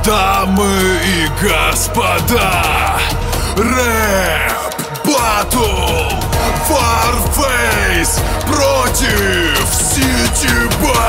Дамы и господа, рэп батл, Warface против City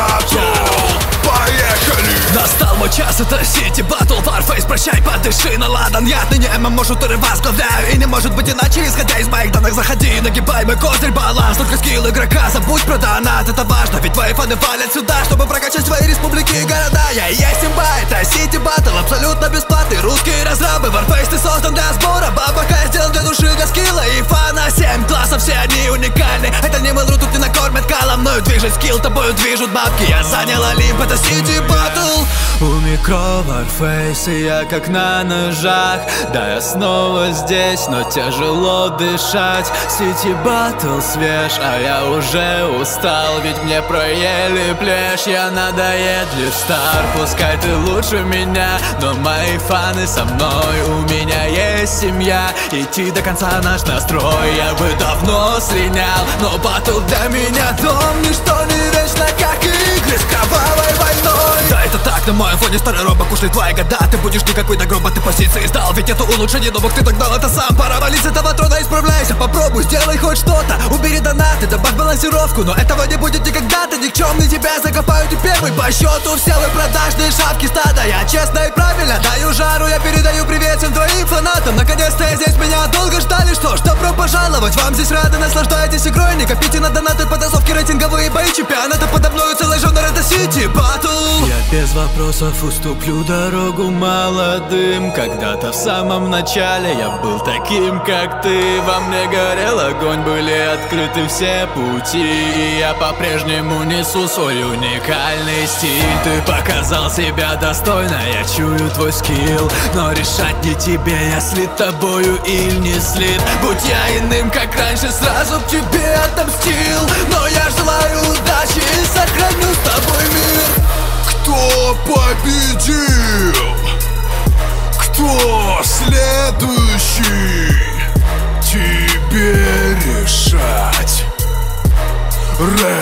Battle. Поехали! Настал мой час, это City Battle, Warface, прощай, подыши на ладан. Я отныне ММ-шутеры возглавляю, и не может быть иначе, исходя из моих данных. Заходи, нагибай мой козырь, баланс, только скилл игрока. Забудь про донат, это важно, ведь твои фаны валят сюда, чтобы прокачать свои республики и города. Я и есть имба, это City Battle, абсолютно бесплатный. Русские разрабы, Warface, ты создан для сбора бабок, а я сделан для души, для скилла и фана. 7 классов, все они уникальны. Это не Mail.ru, тут не накормят калом, мною движет скилл, тобою движут бабки. Я занял Олимп, это City Battle. У микро Warface, и я как на ножах. Да, я снова здесь, но тяжело дышать. City Battle свеж, а я уже устал. Ведь мне проели плешь, я надоедлив стар. Пускай ты лучше меня, но мои фаны со мной. У меня есть семья, идти до конца наш настрой. Я бы давно слинял, но батл для меня дом. Ничто не вечно, как игры с кровавой войной. Да, это так, на моем фоне старый робок, ушли твои года. Ты будешь никакой до гроба, ты позиции сдал. Ведь это улучшение новых, ты догнал это сам. Пора валить с этого трона, исправляйся, попробуй, сделай хоть что-то. Убери донаты, добавь балансировку, но этого не будет никогда. Ты никчемный, тебя закопают и первый по счету. Все вы продажные шапки стада. Я честно и правильно даю жару, я передаю привет всем твоим фанатам. Наконец-то я здесь, меня долго ждали. Что ж, добро пожаловать, вам здесь рады, наслаждайтесь игрой. Не копите на донаты, потасовки, рейтинговые бои. Чемпионата подо мною целый жанр, это City Battle. Я без вопросов уступлю дорогу молодым. Когда-то в самом начале я был таким, как ты. Во мне горел огонь, были открыты все пути. И я по-прежнему несу свой уникальный стиль. Ты показал себя достойно, я чую твой скилл. Но решать не тебе, я слит тобою или не слит. Будь я иным, как раньше, сразу к тебе отомстил. Но я желаю удачи и сохраню с тобой мир. Кто победил? Кто следующий? Тебе решать. Рэп